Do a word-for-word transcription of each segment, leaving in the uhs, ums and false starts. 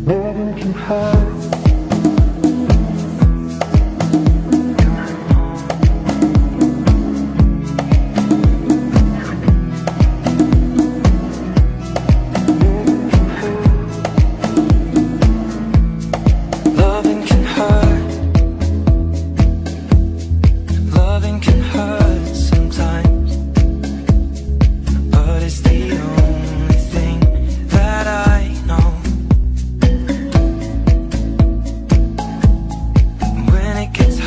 Loving can hurt. Loving can hurt. Loving can hurt sometimes, but it's the only thing that I know. When it gets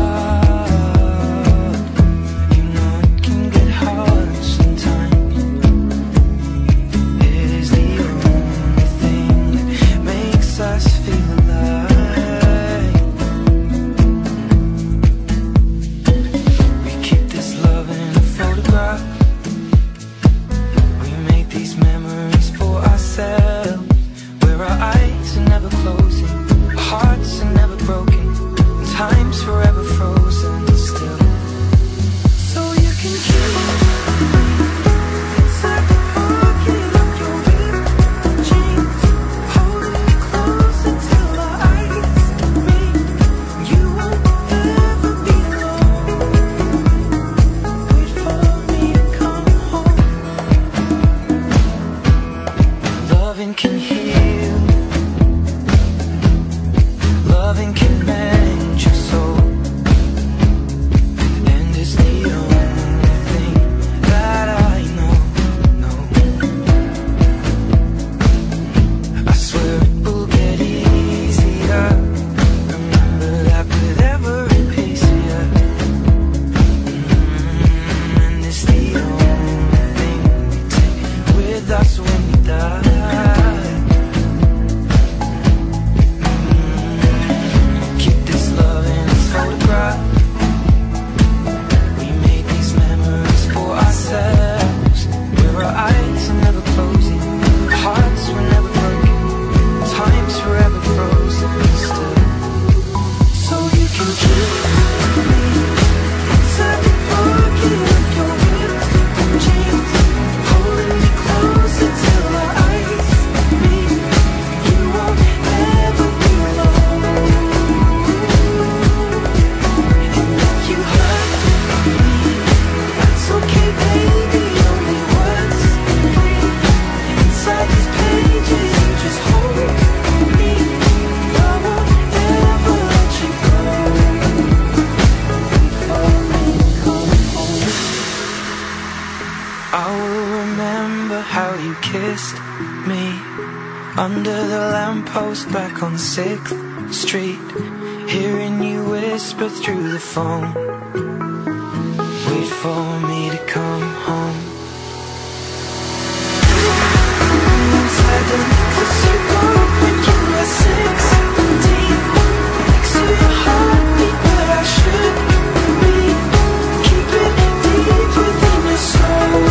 hard, you know it can get hard sometimes. It is the only thing that makes us feel alive. We keep this love in a photograph. We make these memories for ourselves, where our eyes are never closing, our hearts are never broken, and time's forever frozen still. So you can keep me inside the pocket of your ripped jeans, holding me close until our eyes meet. You won't ever be alone. Wait for me to come home. Loving can heal. Loving can mend your soul. And it's the only thing that I know, know. I swear it will get easier. Remember that with every piece of you. Mm, And it's the only thing we take with us when we die. Keep this love in a photograph. We made these memories for ourselves, where our eyes are never closing, our hearts were never broken, time's forever frozen still. So you can keep me inside the pocket of your ripped jeans, holding me close until our eyes meet. You won't ever be alone. And if you hurt me, that's okay, baby. Only words bleed inside these pages. You just hold me. I won't ever let you go. Before we come home, I will remember how you kissed me under the lamppost back on sixth street, hearing you whisper through the phone. Wait for me to come home. Inside the necklace you bought when you were sixteen, next to your heartbeat where I should be. Keep it deep within your soul.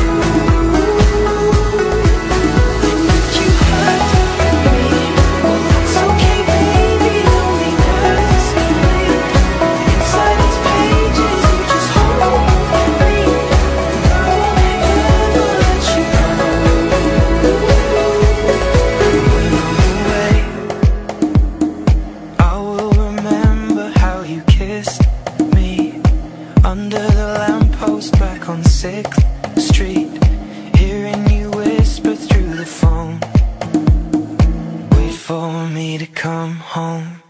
And if you hurt me, well that's okay, baby. Only words bleed inside these pages. You just hold me. I won't ever let you go. When I'm away, I will remember how you kissed me under the lamppost back on sixth street, hearing you whisper through the phone. Wait for me to come home.